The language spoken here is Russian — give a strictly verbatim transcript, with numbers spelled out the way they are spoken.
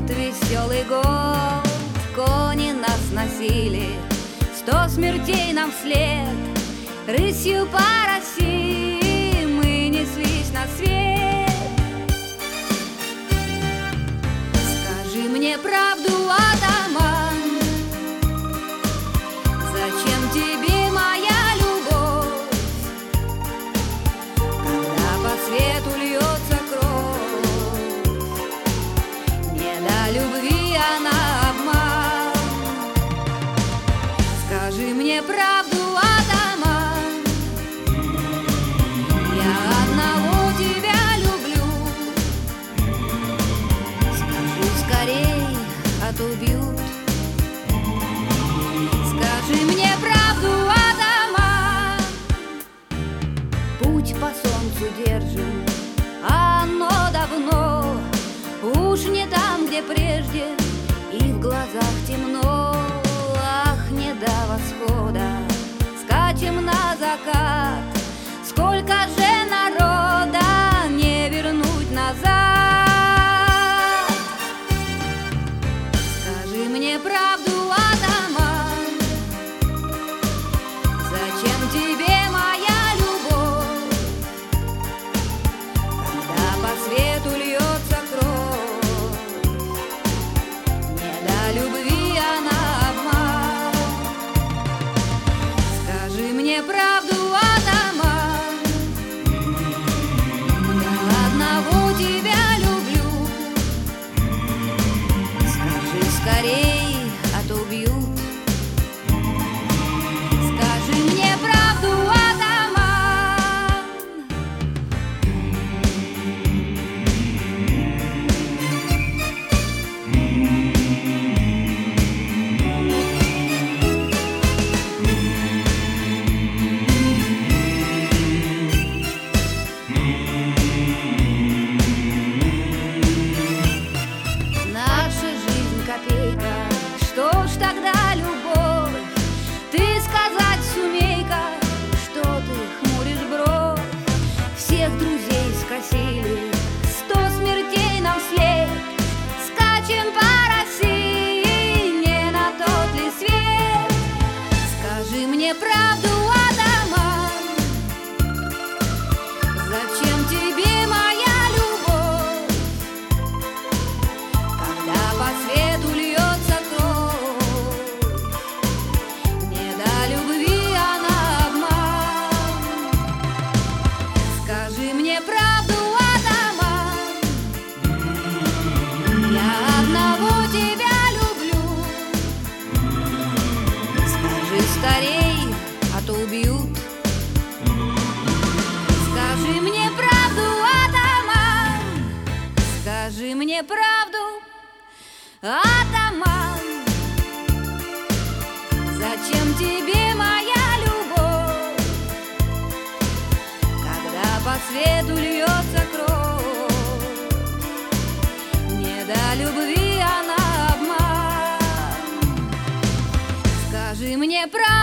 веселый год. Кони нас носили, сто смертей нам вслед. Рысью по России мы неслись на свет. Скажи мне правду, атаман, зачем тебе моя любовь, когда по свету льется кровь? Не до любви она обман. Скажи мне правду, атаман, я одного тебя люблю. Скажи скорей, а то убьют. Скажи мне правду, атаман. Путь по солнцу держим, а оно давно уж не там, где прежде, и в глазах темно. Ах, не до восхода, скачем на закат. Сколько же народа не вернуть назад. Скажи мне правду, атаман, зачем тебе моя любовь, когда по свету льется кровь? Не до любви она обман. Скажи мне правду, атаман, я одного тебя люблю. Скажи скорей, а то убьют. Скажи мне правду, атаман. Наша жизнь копейка, что ж тогда любовь? Ты сказать сумей-ка, что ты хмуришь бровь? Всех друзей скосили, сто смертей нам вслед. Скачем по России, не на тот ли свет? Скажи мне правду, атаман, зачем тебе моя любовь, когда по свету льется кровь? Не до любви она обман. Скажи мне правду, атаман, я одного тебя люблю. Скажи скорей, а то убьют. Скажи мне правду, атаман, скажи мне правду, атаман, зачем тебе моя любовь, когда по свету льется кровь? Не до любви она обман. Скажи мне правду,